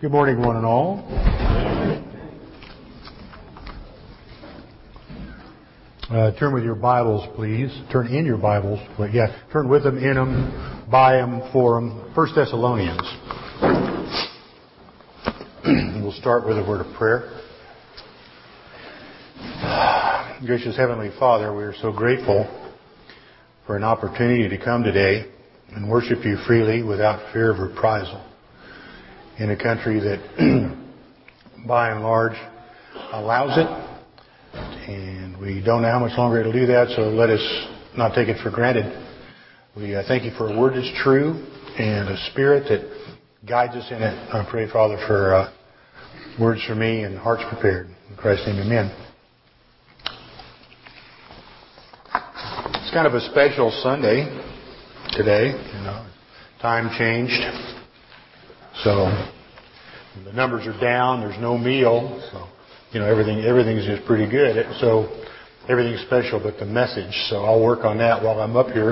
Good morning, one and all. Turn with your Bibles, please. Turn in your Bibles. Turn with them, in them, by them, for them. 1 Thessalonians. We'll start with a word of prayer. Gracious Heavenly Father, we are so grateful for an opportunity to come today and worship you freely without fear of reprisal in a country that, by and large, allows it. And we don't know how much longer it'll do that, so let us not take it for granted. We thank you for a word that's true and a spirit that guides us in it. I pray, Father, for words from me and hearts prepared. In Christ's name, amen. It's kind of a special Sunday today. Time changed. So the numbers are down. There's no meal. So everything's just pretty good. So everything's special, but the message. So I'll work on that while I'm up here.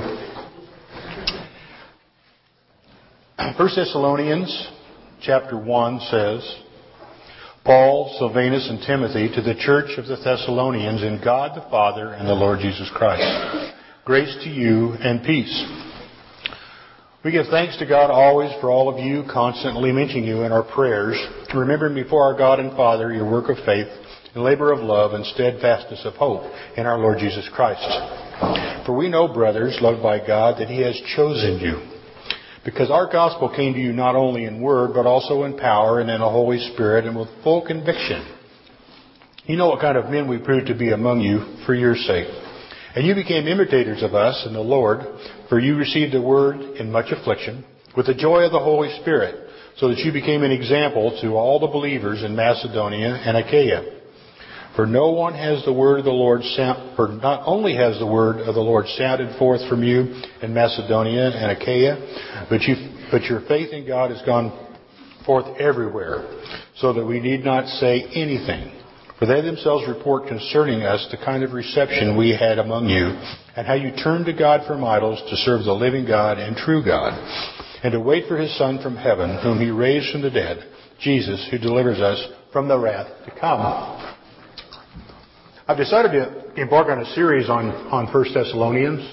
1 Thessalonians chapter 1 says, Paul, Silvanus, and Timothy to the church of the Thessalonians in God the Father and the Lord Jesus Christ. Grace to you and peace. We give thanks to God always for all of you, constantly mentioning you in our prayers, remembering before our God and Father your work of faith and labor of love and steadfastness of hope in our Lord Jesus Christ. For we know, brothers, loved by God, that He has chosen you, because our gospel came to you not only in word, but also in power and in the Holy Spirit and with full conviction. You know what kind of men we proved to be among you for your sake. And you became imitators of us in the Lord, for you received the word in much affliction, with the joy of the Holy Spirit, so that you became an example to all the believers in Macedonia and Achaia. For not only has the word of the Lord sounded forth from you in Macedonia and Achaia, but your faith in God has gone forth everywhere, so that we need not say anything. For they themselves report concerning us the kind of reception we had among you, and how you turned to God from idols to serve the living God and true God, and to wait for His Son from heaven, whom He raised from the dead, Jesus, who delivers us from the wrath to come. I've decided to embark on a series on 1 Thessalonians.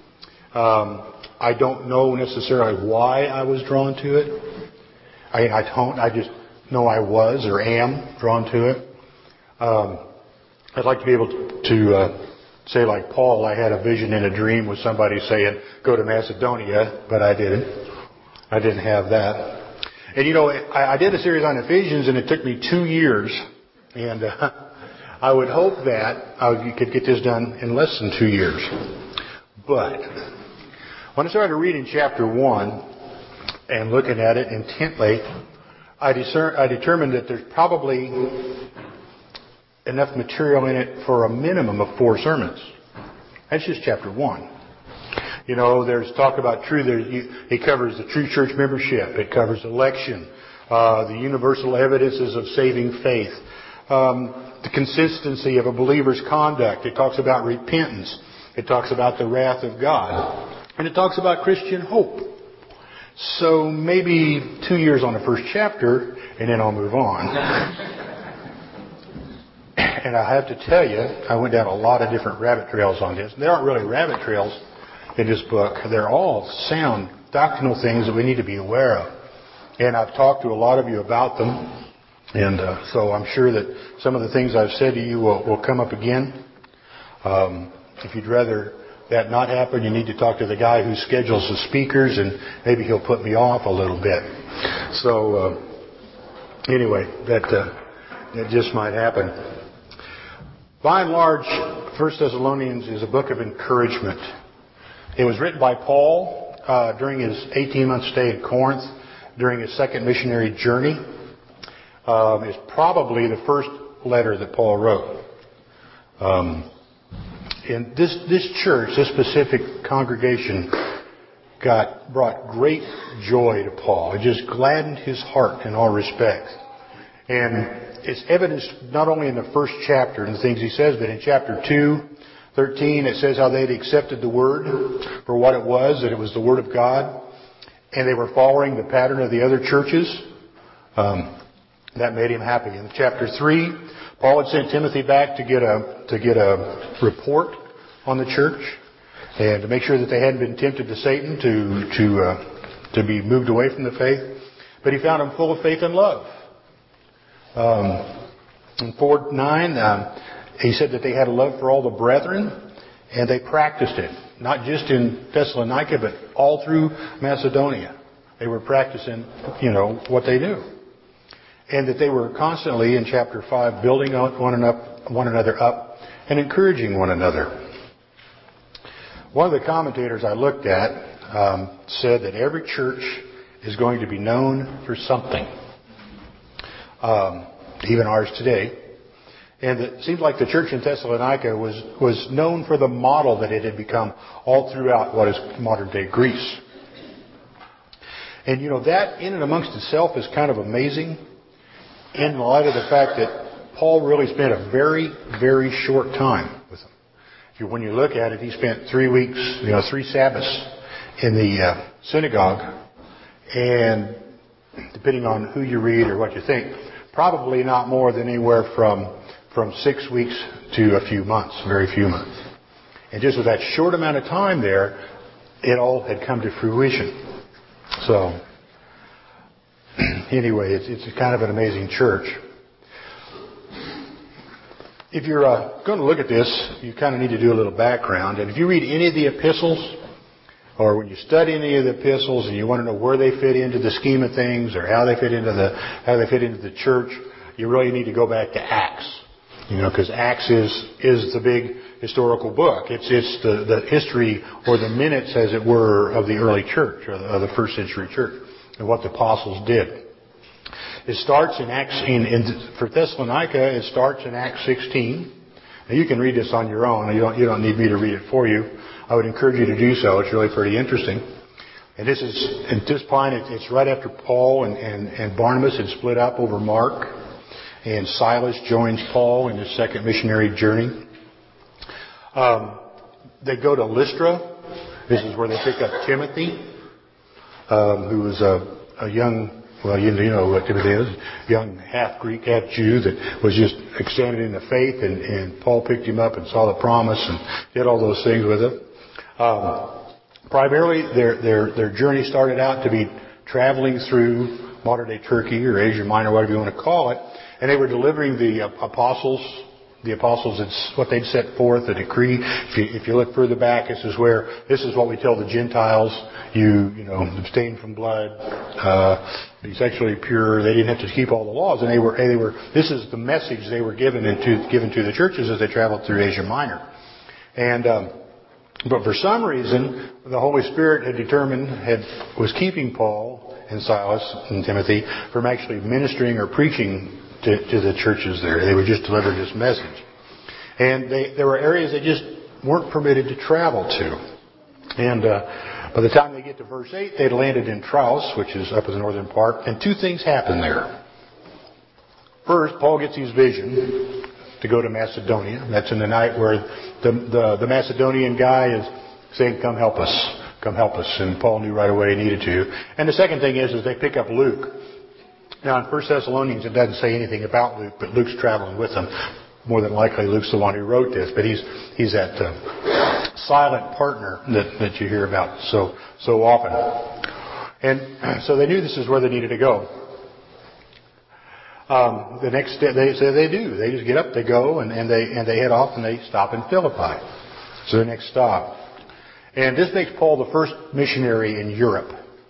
I don't know necessarily why I was drawn to it. I just know I was or am drawn to it. I'd like to be able to say like Paul, I had a vision in a dream with somebody saying, go to Macedonia, but I didn't. I didn't have that. And I did a series on Ephesians and it took me 2 years. And I would hope that I could get this done in less than 2 years. But when I started reading chapter 1 and looking at it intently, I determined that there's probably enough material in it for a minimum of 4 sermons. That's just chapter 1. There's talk about truth. It covers the true church membership. It covers election, the universal evidences of saving faith, the consistency of a believer's conduct. It talks about repentance. It talks about the wrath of God. And it talks about Christian hope. So maybe 2 years on the first chapter, and then I'll move on. And I have to tell you, I went down a lot of different rabbit trails on this. There aren't really rabbit trails in this book. They're all sound doctrinal things that we need to be aware of. And I've talked to a lot of you about them. And so I'm sure that some of the things I've said to you will come up again. If you'd rather that not happen, you need to talk to the guy who schedules the speakers, and maybe he'll put me off a little bit. So anyway, that just might happen. By and large, 1 Thessalonians is a book of encouragement. It was written by Paul during his 18-month stay in Corinth, during his second missionary journey. It's probably the first letter that Paul wrote. And this church, this specific congregation, brought great joy to Paul. It just gladdened his heart in all respects. And it's evidenced not only in the first chapter and the things he says, but in chapter 2:13, it says how they'd accepted the word for what it was, that it was the word of God, and they were following the pattern of the other churches. That made him happy. In chapter 3, Paul had sent Timothy back to get a report on the church and to make sure that they hadn't been tempted to Satan to be moved away from the faith. But he found them full of faith and love. In 4:9, he said that they had a love for all the brethren, and they practiced it, not just in Thessalonica, but all through Macedonia. They were practicing, what they knew. And that they were constantly, in chapter 5, building one another up and encouraging one another. One of the commentators I looked at said that every church is going to be known for something. Even ours today. And it seems like the church in Thessalonica was known for the model that it had become all throughout what is modern-day Greece. And that in and amongst itself is kind of amazing in light of the fact that Paul really spent a very, very short time with them. When you look at it, he spent 3 weeks, 3 Sabbaths in the synagogue. And depending on who you read or what you think, probably not more than anywhere from 6 weeks to a few months, very few months. And just with that short amount of time there, it all had come to fruition. So, anyway, it's kind of an amazing church. If you're going to look at this, you kind of need to do a little background. And if you read any of the epistles, or when you study any of the epistles and you want to know where they fit into the scheme of things or how they fit into the church, you really need to go back to Acts. Because Acts is the big historical book. It's the history or the minutes, as it were, of the early church or of the first century church and what the apostles did. It starts in Acts, for Thessalonica, it starts in Acts 16. Now you can read this on your own. You don't need me to read it for you. I would encourage you to do so. It's really pretty interesting. And at this point, it's right after Paul and Barnabas had split up over Mark. And Silas joins Paul in his second missionary journey. They go to Lystra. This is where they pick up Timothy, who was a young, you know what Timothy is, young half-Greek, half-Jew that was just extended in the faith. And Paul picked him up and saw the promise and did all those things with him. Primarily, their journey started out to be traveling through modern-day Turkey or Asia Minor, whatever you want to call it. And they were delivering the apostles. The apostles, it's what they'd set forth, a decree. If you look further back, this is what we tell the Gentiles. You abstain from blood, be sexually pure. They didn't have to keep all the laws, and they were. This is the message they were given to the churches as they traveled through Asia Minor. And but for some reason, the Holy Spirit was keeping Paul and Silas and Timothy from actually ministering or preaching to the churches there. They were just delivering this message. And there were areas they just weren't permitted to travel to. And by the time they get to verse 8, they'd landed in Troas, which is up in the northern part, and 2 things happen there. First, Paul gets his vision to go to Macedonia. That's in the night where the Macedonian guy is saying, come help us. Come help us. And Paul knew right away he needed to. And the second thing is they pick up Luke. Now, in 1 Thessalonians, it doesn't say anything about Luke, but Luke's traveling with them. More than likely, Luke's the one who wrote this, but he's that silent partner that you hear about so often. And so they knew this is where they needed to go. The next day, they do. They just get up, they go, and they head off, and they stop in Philippi. So the next stop. And this makes Paul the first missionary in Europe.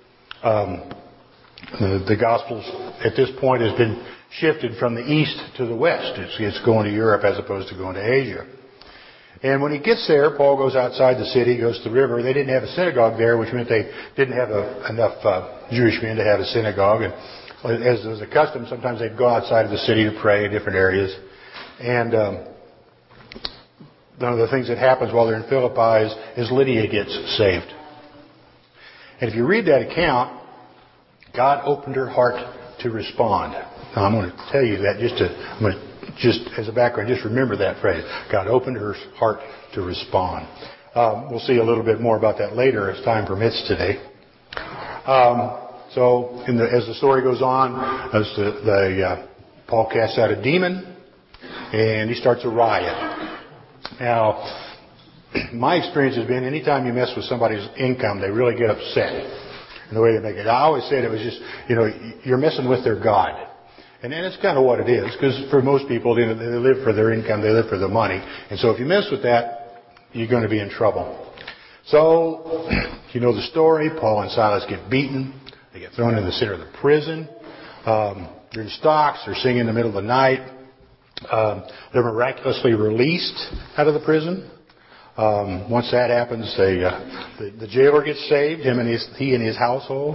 The Gospels at this point has been shifted from the east to the west. It's going to Europe as opposed to going to Asia. And when he gets there, Paul goes outside the city, goes to the river. They didn't have a synagogue there, which meant they didn't have enough Jewish men to have a synagogue. And as was the custom, sometimes they'd go outside of the city to pray in different areas. And one of the things that happens while they're in Philippi is Lydia gets saved. And if you read that account, God opened her heart to respond. Now, I'm going to tell you that just as a background, just remember that phrase. God opened her heart to respond. We'll see a little bit more about that later as time permits today. So as the story goes on, as Paul casts out a demon, and he starts a riot. Now, my experience has been anytime you mess with somebody's income, they really get upset. And the way they make it. I always said it was just, you're messing with their God. And that's kind of what it is, because for most people, they live for their income, they live for the money. And so if you mess with that, you're going to be in trouble. So, you know the story. Paul and Silas get beaten. They get thrown in the center of the prison. They're in stocks. They're singing in the middle of the night. They're miraculously released out of the prison. Once that happens, the jailer gets saved, he and his household.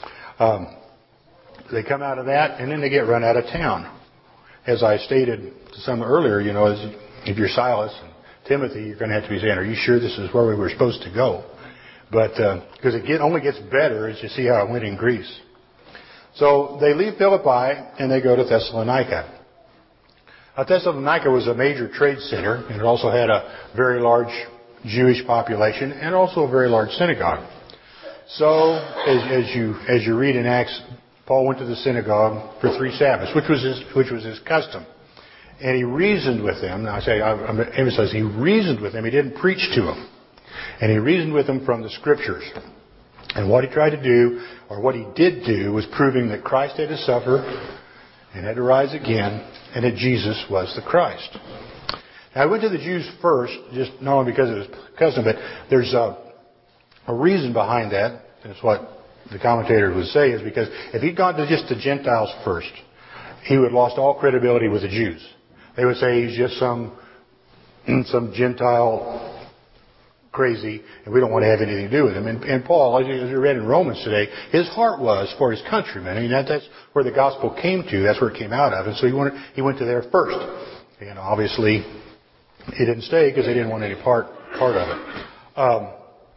They come out of that, and then they get run out of town. As I stated to some earlier, if you're Silas and Timothy, you're going to have to be saying, are you sure this is where we were supposed to go? But because it only gets better as you see how it went in Greece. So they leave Philippi, and they go to Thessalonica. Thessalonica was a major trade center, and it also had a very large Jewish population and also a very large synagogue. So, as you read in Acts, Paul went to the synagogue for 3 Sabbaths, which was his custom. And he reasoned with them. Now I'm emphasizing he reasoned with them. He didn't preach to them. And he reasoned with them from the Scriptures. And what he tried to do, or what he did do, was proving that Christ had to suffer and had to rise again, and that Jesus was the Christ. Now, I went to the Jews first, just not only because it was custom, but there's a reason behind that. And it's what the commentator would say, is because if he'd gone to just the Gentiles first, he would have lost all credibility with the Jews. They would say he's just some Gentile crazy, and we don't want to have anything to do with him. And Paul, as you read in Romans today, his heart was for his countrymen. I mean, that's where the gospel came to. That's where it came out of. And so he went to there first. And obviously, he didn't stay because they didn't want any part of it.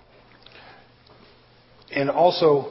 And also,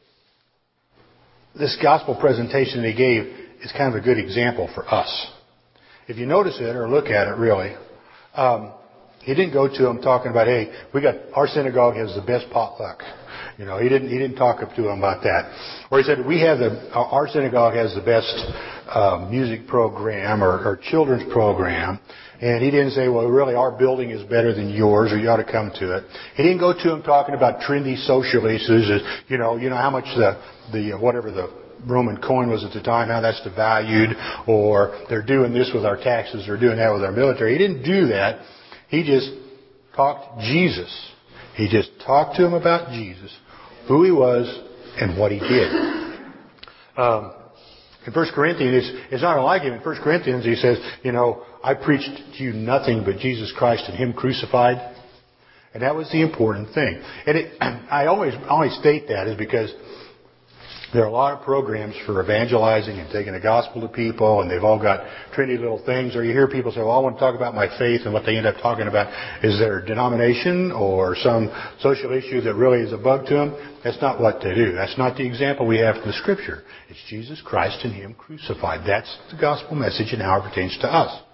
this gospel presentation that he gave is kind of a good example for us. If you notice it or look at it, really, he didn't go to them talking about, hey, our synagogue has the best potluck. He didn't talk to them about that. Or he said, our synagogue has the best music program or children's program. And he didn't say, well, really, our building is better than yours, or you ought to come to it. He didn't go to them talking about trendy social issues, how much whatever the Roman coin was at the time, how that's devalued, or they're doing this with our taxes, or doing that with our military. He didn't do that. He just talked Jesus. He just talked to him about Jesus, who he was, and what he did. In 1 Corinthians, it's not unlike him. In 1 Corinthians, he says, I preached to you nothing but Jesus Christ and Him crucified. And that was the important thing. And I always state that is because there are a lot of programs for evangelizing and taking the gospel to people, and they've all got trendy little things. Or you hear people say, well, I want to talk about my faith, and what they end up talking about is their denomination or some social issue that really is a bug to them. That's not what they do. That's not the example we have from the Scripture. It's Jesus Christ and Him crucified. That's the gospel message and how it pertains to us.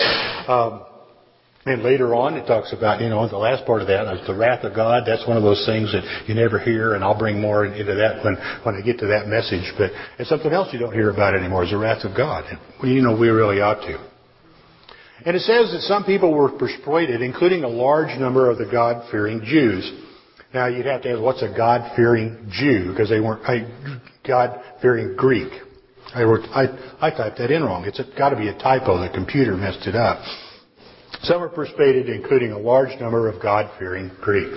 And later on, it talks about, the last part of that is the wrath of God. That's one of those things that you never hear, and I'll bring more into that when I get to that message. But it's something else you don't hear about anymore, is the wrath of God. And, we really ought to. And it says that some people were persuaded, including a large number of the God-fearing Jews. Now, you'd have to ask, what's a God-fearing Jew? Because they weren't a God-fearing Greek. I typed that in wrong. It's got to be a typo. The computer messed it up. Some were persuaded, including a large number of God-fearing Greeks.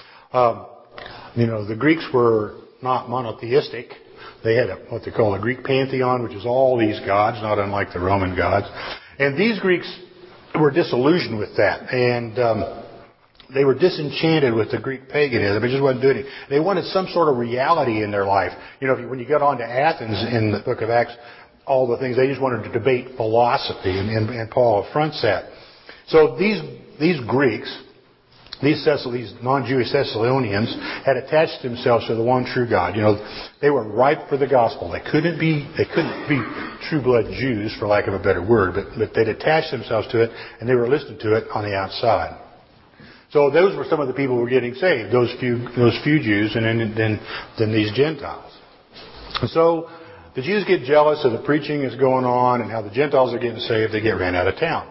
The Greeks were not monotheistic. They had what they call a Greek pantheon, which is all these gods, not unlike the Roman gods. And these Greeks were disillusioned with that. And they were disenchanted with the Greek paganism. It just wasn't doing it. They wanted some sort of reality in their life. When you got on to Athens in the book of Acts, all the things, they just wanted to debate philosophy, and Paul affronts that. So these Greeks, these non-Jewish Thessalonians, had attached themselves to the one true God. They were ripe for the gospel. They couldn't be true blood Jews, for lack of a better word, but they'd attached themselves to it, and they were listening to it on the outside. So those were some of the people who were getting saved, those few Jews, and then these Gentiles. So the Jews get jealous of the preaching that's going on and how the Gentiles are getting saved. They get ran out of town.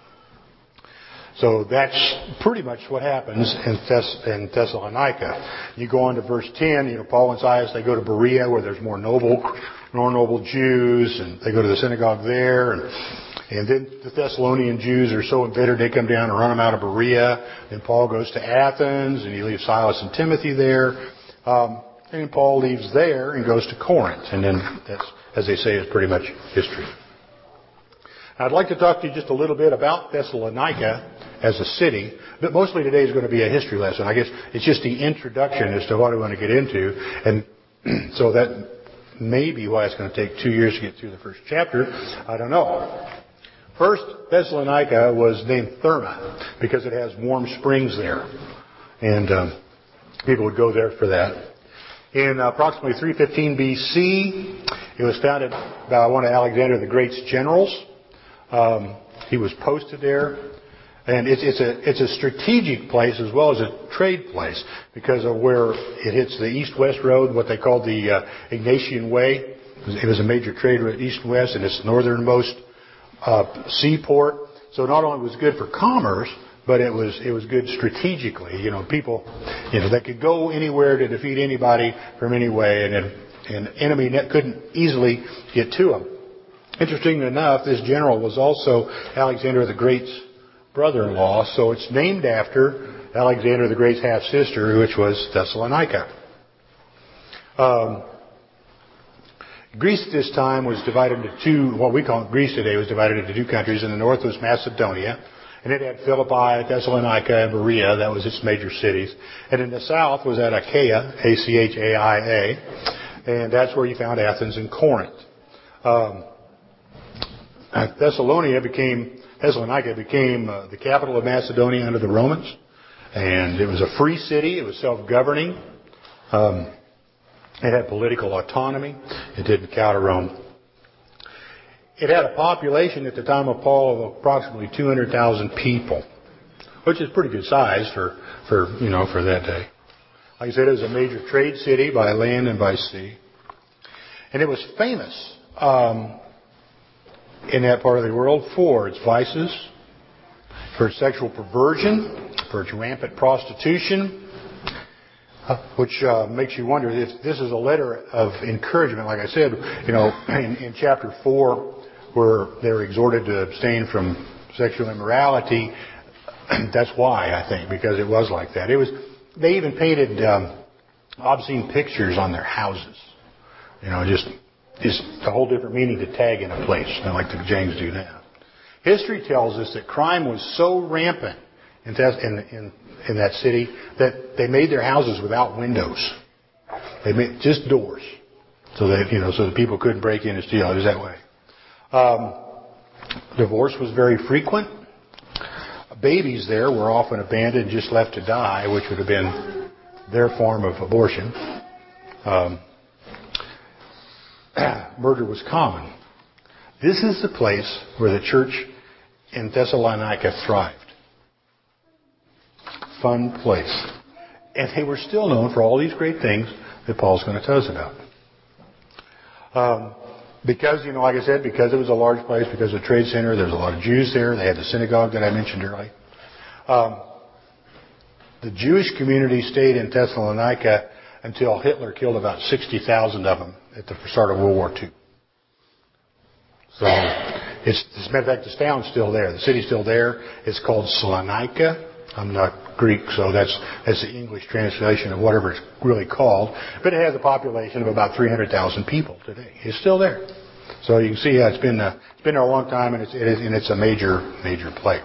So that's pretty much what happens in Thessalonica. You go on to verse 10, Paul and Silas, they go to Berea where there's more noble Jews, and they go to the synagogue there. And then the Thessalonian Jews are so embittered they come down and run them out of Berea. Then Paul goes to Athens, and he leaves Silas and Timothy there. And Paul leaves there and goes to Corinth. And then that's, as they say, is pretty much history. I'd like to talk to you just a little bit about Thessalonica as a city, but mostly today is going to be a history lesson. I guess it's just the introduction as to what I want to get into, and so that may be why it's going to take 2 years to get through the first chapter. I don't know. First, Thessalonica was named Therma because it has warm springs there, and people would go there for that. In approximately 315 BC, it was founded by one of Alexander the Great's generals. He was posted there. And it's a strategic place as well as a trade place because of where it hits the east-west road, what they call the Ignatian Way. It was a major trade route east and west, and it's the northernmost seaport. So not only was it good for commerce, but it was good strategically. People, that could go anywhere to defeat anybody from any way, and an enemy couldn't easily get to them. Interestingly enough, this general was also Alexander the Great's brother-in-law, so it's named after Alexander the Great's half-sister, which was Thessalonica. Greece at this time was divided into two, what we call Greece today was divided into two countries. In the north was Macedonia, and it had Philippi, Thessalonica, and Berea. That was its major cities. And in the south was at Achaia, Achaia, and that's where you found Athens and Corinth. Thessalonica became the capital of Macedonia under the Romans, and it was a free city. It was self-governing. It had political autonomy. It didn't counter Rome. It had a population at the time of Paul of approximately 200,000 people, which is pretty good size for that day. Like I said, it was a major trade city by land and by sea, and it was famous in that part of the world for its vices, for its sexual perversion, for its rampant prostitution, which makes you wonder if this is a letter of encouragement. Like I said, in chapter 4, where they were exhorted to abstain from sexual immorality, that's why, I think, because it was like that. They even painted obscene pictures on their houses. Just a whole different meaning to tag in a place, not like the James do now. History tells us that crime was so rampant in that city that they made their houses without windows. They made just doors, so that people couldn't break in and steal. It was that way. Divorce was very frequent. Babies there were often abandoned, just left to die, which would have been their form of abortion. Murder was common. This is the place where the church in Thessalonica thrived. Fun place. And they were still known for all these great things that Paul's going to tell us about. Because, like I said, because it was a large place, because of the trade center, there was a lot of Jews there. They had the synagogue that I mentioned earlier. The Jewish community stayed in Thessalonica until Hitler killed about 60,000 of them at the start of World War II. So, as a matter of fact, the town's still there. The city's still there. It's called Salonika. I'm not Greek, so that's the English translation of whatever it's really called. But it has a population of about 300,000 people today. It's still there. So you can see it's been there a long time, and it's a major place.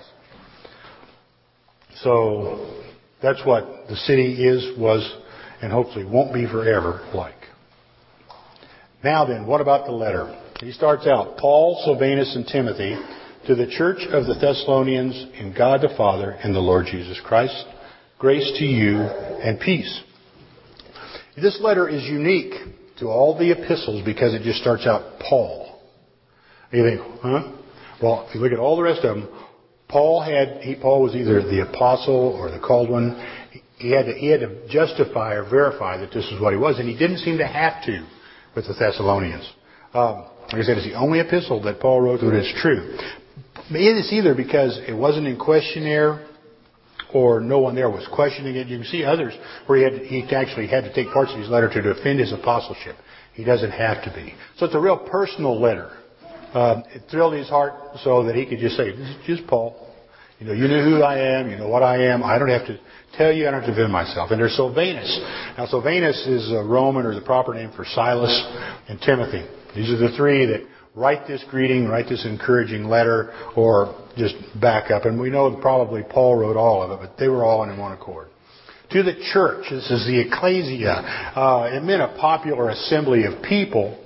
So that's what the city was, and hopefully won't be forever like. Now then, what about the letter? He starts out, Paul, Silvanus, and Timothy, to the church of the Thessalonians in God the Father and the Lord Jesus Christ, grace to you and peace. This letter is unique to all the epistles because it just starts out Paul. And you think, huh? Well, if you look at all the rest of them, Paul was either the apostle or the called one. He had to justify or verify that this is what he was, and he didn't seem to have to with the Thessalonians. Like I said, it's the only epistle that Paul wrote that is true. It's either because it wasn't in questionnaire or no one there was questioning it. You can see others where he actually had to take parts of his letter to defend his apostleship. He doesn't have to be. So it's a real personal letter. It thrilled his heart so that he could just say, "This is just Paul. You know who I am. You know what I am. I don't have to tell you. I don't have to defend myself." And there's Silvanus. Now, Silvanus is a Roman, or the proper name for Silas and Timothy. These are the three that write this greeting, write this encouraging letter, or just back up. And we know that probably Paul wrote all of it, but they were all in one accord. To the church, this is the ecclesia. It meant a popular assembly of people.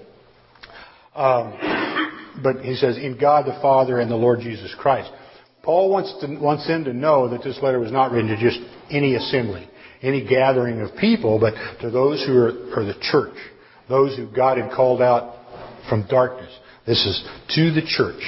But he says, in God the Father and the Lord Jesus Christ. Paul wants them to know that this letter was not written to just any assembly, any gathering of people, but to those who are the church, those who God had called out from darkness. This is to the church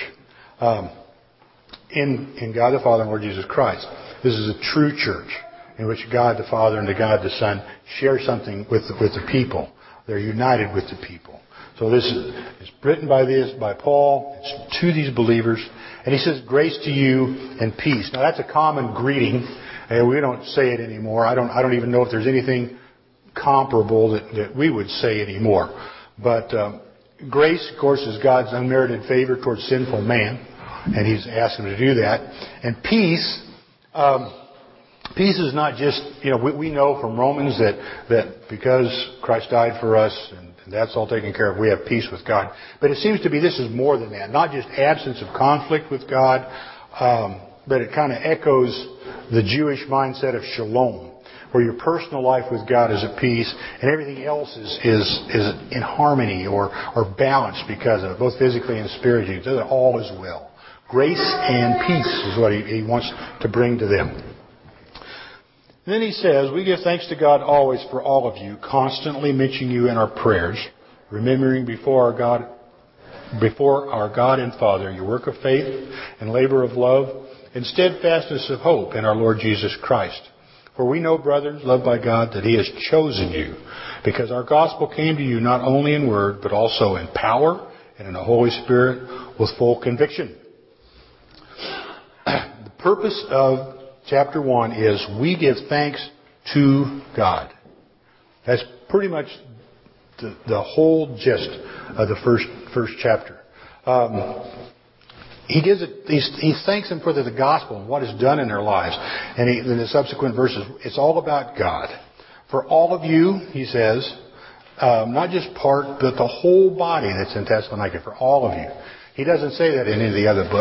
in God the Father and Lord Jesus Christ. This is a true church in which God the Father and God the Son share something with the people. They're united with the people. So this is written by Paul. It's to these believers. And he says, grace to you and peace. Now that's a common greeting. And we don't say it anymore. I don't even know if there's anything comparable that we would say anymore. But grace, of course, is God's unmerited favor towards sinful man. And He's asked him to do that. And peace, peace is not just, we know from Romans that because Christ died for us and that's all taken care of, we have peace with God. But it seems to be this is more than that. Not just absence of conflict with God, but it kind of echoes the Jewish mindset of shalom, where your personal life with God is at peace and everything else is in harmony or balanced because of it, both physically and spiritually. So that all is well. Grace and peace is what he wants to bring to them. And then he says, we give thanks to God always for all of you, constantly mentioning you in our prayers, remembering before our God and Father your work of faith and labor of love and steadfastness of hope in our Lord Jesus Christ. For we know, brothers, loved by God, that He has chosen you, because our gospel came to you not only in word, but also in power and in the Holy Spirit with full conviction. The purpose of Chapter 1 is we give thanks to God. That's pretty much the whole gist of the first chapter. He thanks them for the gospel and what is done in their lives. And in the subsequent verses, it's all about God. For all of you, he says, not just part, but the whole body that's in Thessalonica, for all of you. He doesn't say that in any of the other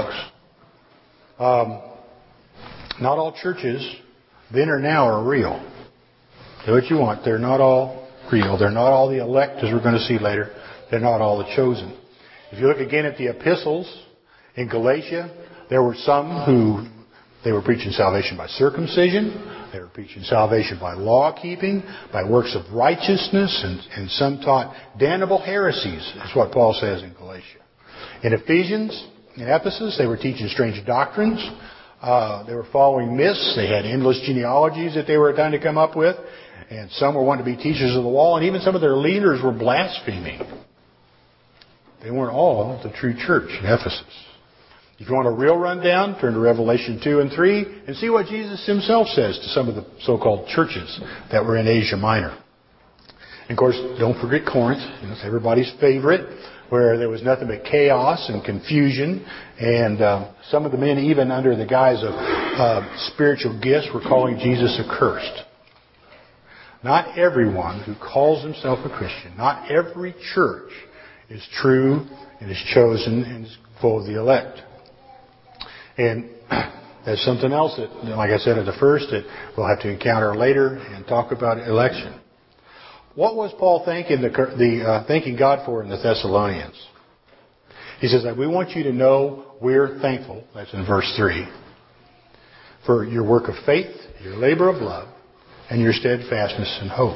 books. Not all churches, then or now, are real. Do what you want. They're not all real. They're not all the elect, as we're going to see later. They're not all the chosen. If you look again at the epistles in Galatia, there were some who they were preaching salvation by circumcision. They were preaching salvation by law keeping, by works of righteousness, and some taught damnable heresies, is what Paul says in Galatia. In Ephesians, in Ephesus, they were teaching strange doctrines. They were following myths. They had endless genealogies that they were trying to come up with. And some were wanting to be teachers of the law. And even some of their leaders were blaspheming. They weren't all the true church in Ephesus. If you want a real rundown, turn to Revelation 2 and 3 and see what Jesus Himself says to some of the so-called churches that were in Asia Minor. And of course, don't forget Corinth. It's everybody's favorite, where there was nothing but chaos and confusion. And some of the men, even under the guise of spiritual gifts, were calling Jesus accursed. Not everyone who calls himself a Christian, not every church is true and is chosen and is full of the elect. And there's something else that, like I said at the first, that we'll have to encounter later and talk about election. What was Paul thanking God for in the Thessalonians? He says that we want you to know we're thankful, that's in verse 3, for your work of faith, your labor of love, and your steadfastness and hope.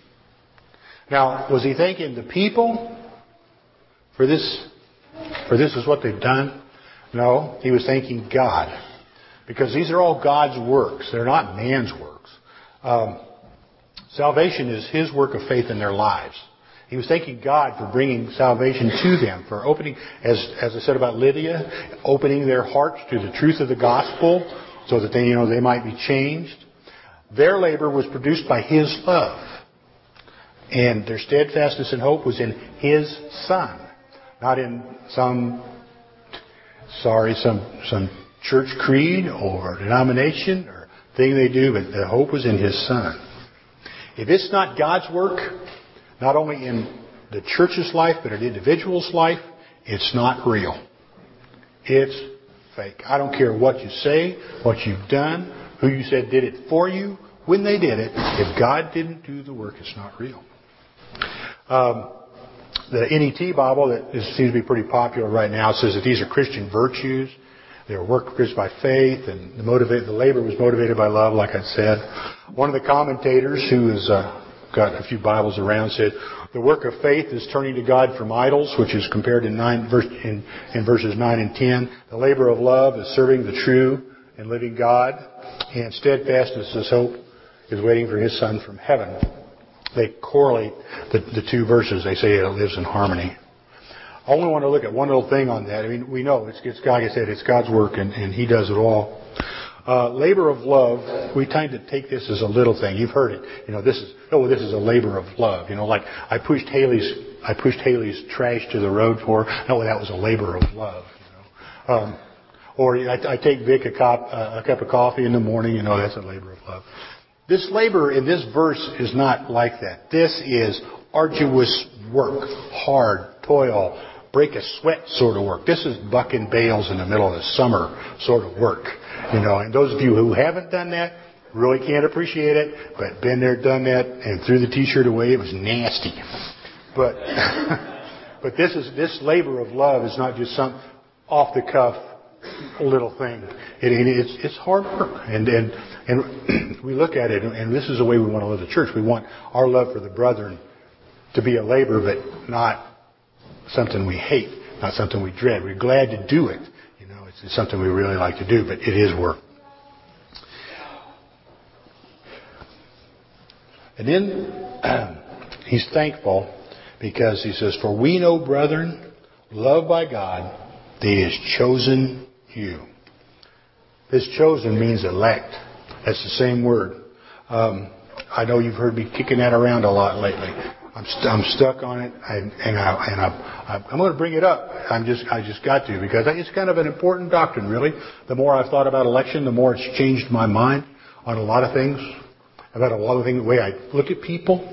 Now, was he thanking the people for this? For this is what they've done? No, he was thanking God. Because these are all God's works. They're not man's works. Salvation is His work of faith in their lives. He was thanking God for bringing salvation to them, for opening, as I said about Lydia, opening their hearts to the truth of the gospel so that they might be changed. Their labor was produced by His love. And their steadfastness and hope was in His Son, not in some church creed or denomination or thing they do, but the hope was in His Son. If it's not God's work, not only in the church's life, but in an individual's life, it's not real. It's fake. I don't care what you say, what you've done, who you said did it for you, when they did it. If God didn't do the work, it's not real. The NET Bible that seems to be pretty popular right now says that these are Christian virtues. They were worked by faith, and the labor was motivated by love, like I said. One of the commentators who has got a few Bibles around said, the work of faith is turning to God from idols, which is compared in verses 9 and 10. The labor of love is serving the true and living God. And steadfastness is hope is waiting for His Son from heaven. They correlate the two verses. They say it lives in harmony. I only want to look at one little thing on that. I mean, we know it's like I said, it's God's work, and He does it all. Labor of love, we tend to take this as a little thing. You've heard it. This is a labor of love. Like I pushed Haley's trash to the road for her. No, that was a labor of love. Or I take Vic a cup of coffee in the morning. That's a labor of love. This labor in this verse is not like that. This is arduous work, hard, toil, break a sweat sort of work. This is bucking bales in the middle of the summer sort of work. And those of you who haven't done that really can't appreciate it, but been there, done that, and threw the t-shirt away. It was nasty. But but this labor of love is not just some off the cuff little thing. It's hard work, and we look at it, and this is the way we want to live the church. We want our love for the brethren to be a labor, but not something we hate, not something we dread. We're glad to do it. It's something we really like to do, but it is work. And then he's thankful because he says, "For we know, brethren, loved by God, that He has chosen you." This chosen means elect. That's the same word. I know you've heard me kicking that around a lot lately. I'm stuck on it, and I'm going to bring it up. I just got to, because it's kind of an important doctrine, really. The more I've thought about election, the more it's changed my mind on a lot of things, the way I look at people.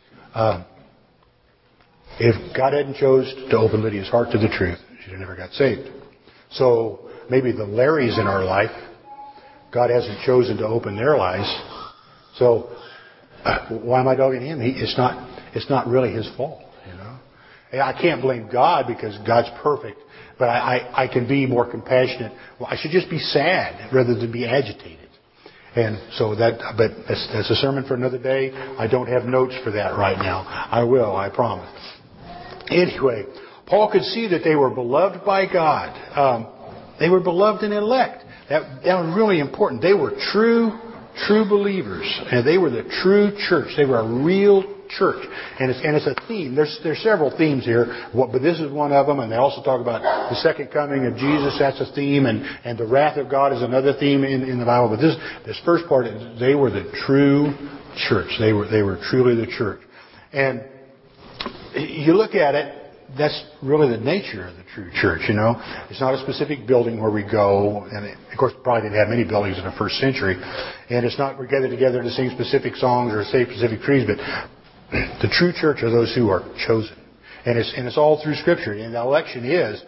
If God hadn't chose to open Lydia's heart to the truth, she'd have never got saved. So maybe the Larrys in our life, God hasn't chosen to open their lives. So why am I dogging him? It's not really his fault, And I can't blame God because God's perfect, but I can be more compassionate. Well, I should just be sad rather than be agitated. And so but that's a sermon for another day. I don't have notes for that right now. I will, I promise. Anyway, Paul could see that they were beloved by God. They were beloved and elect. That was really important. They were true believers, and they were the true church. They were a real church, and it's a theme. There's several themes here, but this is one of them. And they also talk about the second coming of Jesus. That's a theme, and the wrath of God is another theme in the Bible. But this first part, they were the true church. They were truly the church, and you look at it. That's really the nature of the true church, It's not a specific building where we go, and of course, probably didn't have many buildings in the first century. And it's not we're gathered together to sing specific songs or say specific creeds, but the true church are those who are chosen, and it's all through Scripture. And the election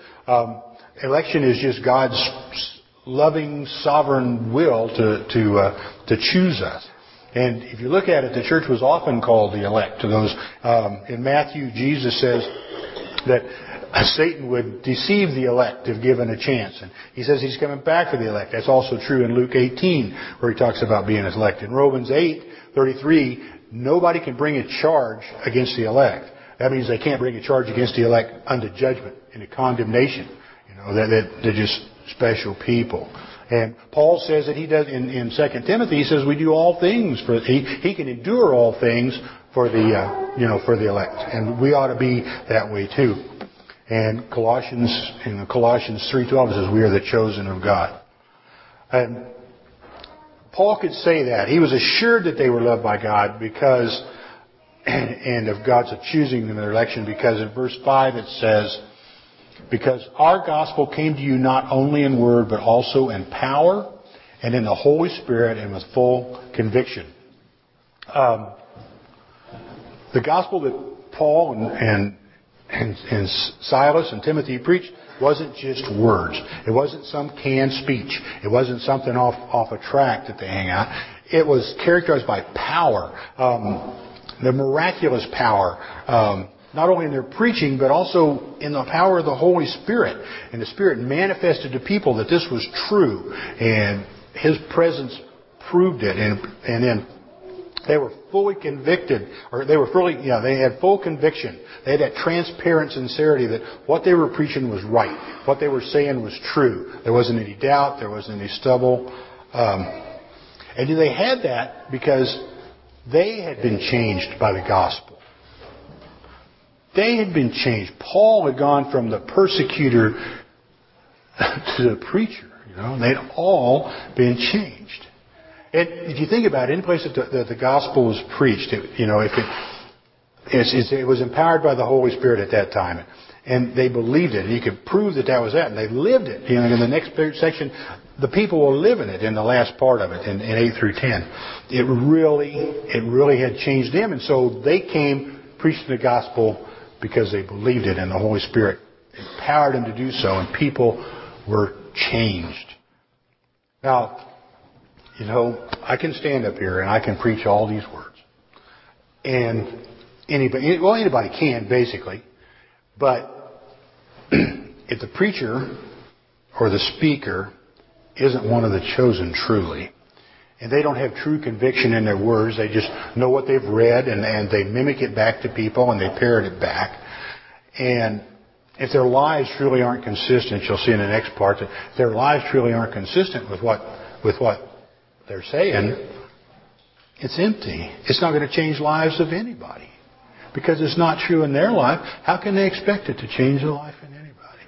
is just God's loving, sovereign will to choose us. And if you look at it, the church was often called the elect. To those in Matthew, Jesus says that Satan would deceive the elect if given a chance. And he says he's coming back for the elect. That's also true in Luke 18, where he talks about being elect. In Romans 8:33, nobody can bring a charge against the elect. That means they can't bring a charge against the elect unto judgment, into condemnation. That they're just special people. And Paul says that he does in 2 Timothy, he says we do all things he can endure all things for the elect, and we ought to be that way too. And Colossians 3:12 says we are the chosen of God. And Paul could say that. He was assured that they were loved by God because, and of God's choosing them in their election, because in verse 5 it says, because our gospel came to you not only in word but also in power and in the Holy Spirit and with full conviction. The gospel that Paul and Silas and Timothy preached wasn't just words. It wasn't some canned speech. It wasn't something off a tract that they hang out. It was characterized by power, the miraculous power, not only in their preaching, but also in the power of the Holy Spirit. And the Spirit manifested to people that this was true. And His presence proved it. And then they were fully convicted, or they had full conviction. They had that transparent sincerity that what they were preaching was right. What they were saying was true. There wasn't any doubt. There wasn't any stubble. And they had that because they had been changed by the gospel. They had been changed. Paul had gone from the persecutor to the preacher. They'd all been changed. And if you think about it, any place that the gospel was preached, it was empowered by the Holy Spirit at that time. And they believed it. And you could prove that was that. And they lived it. In the next section, the people were living it in the last part of it, in 8 through 10. It really had changed them. And so they came preaching the gospel because they believed it. And the Holy Spirit empowered them to do so. And people were changed. Now, I can stand up here and I can preach all these words. And anybody can, basically. But if the preacher or the speaker isn't one of the chosen truly, and they don't have true conviction in their words, they just know what they've read and they mimic it back to people and they parrot it back. And if their lives truly aren't consistent, you'll see in the next part that if their lives truly aren't consistent with what they're saying, it's empty. It's not going to change lives of anybody. Because it's not true in their life. How can they expect it to change the life in anybody?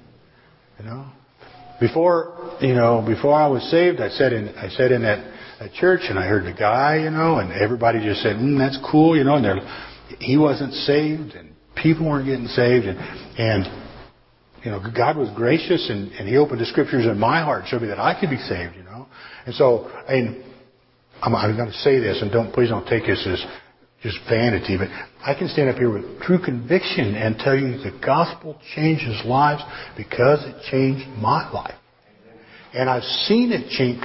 Before I was saved, I sat in that church and I heard the guy, and everybody just said, that's cool, and he wasn't saved and people weren't getting saved and God was gracious and He opened the Scriptures in my heart and showed me that I could be saved, And so, I'm going to say this, and please don't take this as just vanity, but I can stand up here with true conviction and tell you the gospel changes lives because it changed my life. And I've seen it change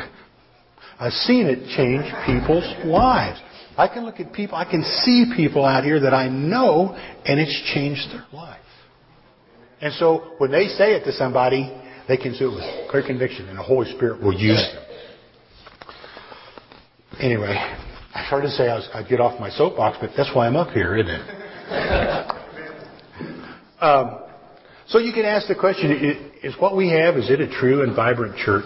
people's lives. I can look at people, I can see people out here that I know, and it's changed their life. And so when they say it to somebody, they can do it with clear conviction, and the Holy Spirit will use them. Anyway, I started to say I'd get off my soapbox, but that's why I'm up here, isn't it? So you can ask the question, is what we have, is it a true and vibrant church?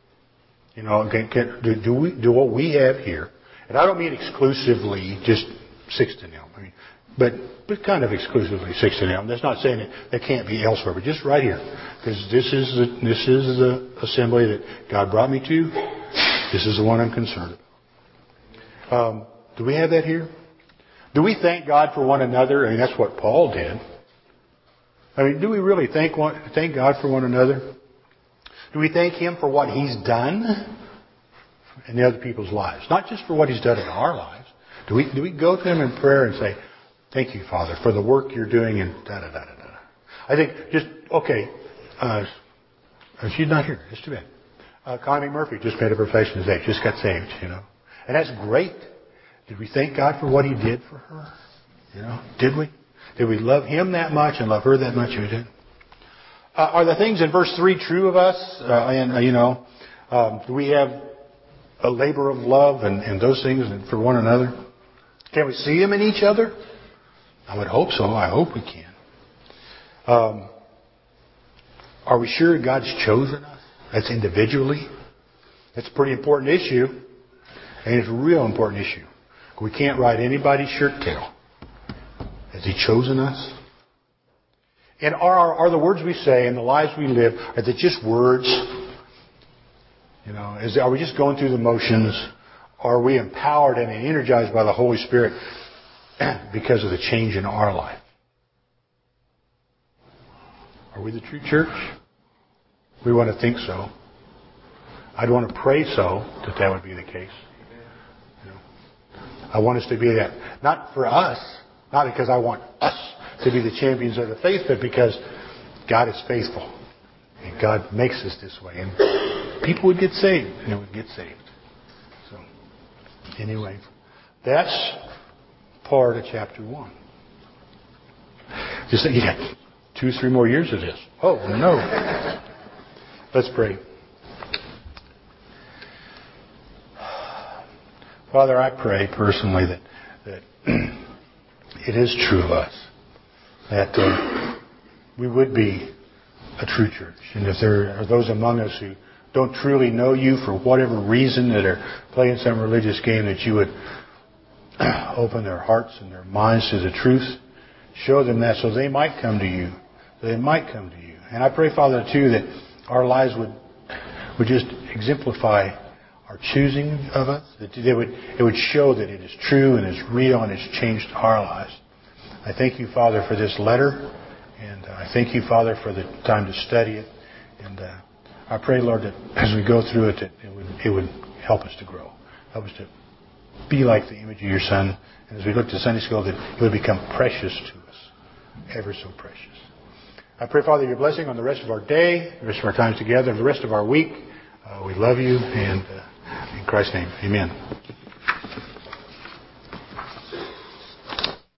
Do what we have here, and I don't mean exclusively just 6 to Elm, but kind of exclusively 6 to Elm. That's not saying that can't be elsewhere, but just right here, because this is the assembly that God brought me to. This is the one I'm concerned about. Do we have that here? Do we thank God for one another? That's what Paul did. Do we really thank God for one another? Do we thank Him for what He's done in the other people's lives? Not just for what He's done in our lives. Do we go to Him in prayer and say, thank you, Father, for the work you're doing in da-da-da-da-da. I think she's not here. It's too bad. Connie Murphy just made a profession today. Just got saved, And that's great. Did we thank God for what He did for her? Did we? Did we love Him that much and love her that much? We did. Are the things in verse 3 true of us? Do we have a labor of love and those things for one another? Can we see Him in each other? I would hope so. I hope we can. Are we sure God's chosen us? That's individually. That's a pretty important issue. And it's a real important issue. We can't ride anybody's shirt tail. Has He chosen us? And are the words we say and the lives we live, are they just words? Are we just going through the motions? Or are we empowered and energized by the Holy Spirit because of the change in our life? Are we the true church? We want to think so. I'd want to pray so that would be the case. I want us to be that. Not for us. Not because I want us to be the champions of the faith, but because God is faithful. And God makes us this way. And people would get saved. And it would get saved. So, anyway, that's part of chapter 1. Just think, 2 or 3 more years of this. Oh, no. Let's pray. Father, I pray personally that it is true of us. That we would be a true church. And if there are those among us who don't truly know You for whatever reason, that are playing some religious game, that You would open their hearts and their minds to the truth. Show them that so they might come to You. They might come to You. And I pray, Father, too, that our lives would just exemplify our choosing of us. That it would show that it is true and is real and has changed our lives. I thank You, Father, for this letter. And I thank You, Father, for the time to study it. And I pray, Lord, that as we go through it, that it would help us to grow. Help us to be like the image of Your Son. And as we look to Sunday school, that it would become precious to us. Ever so precious. I pray, Father, Your blessing on the rest of our day, the rest of our times together, and the rest of our week. We love You, and in Christ's name, amen.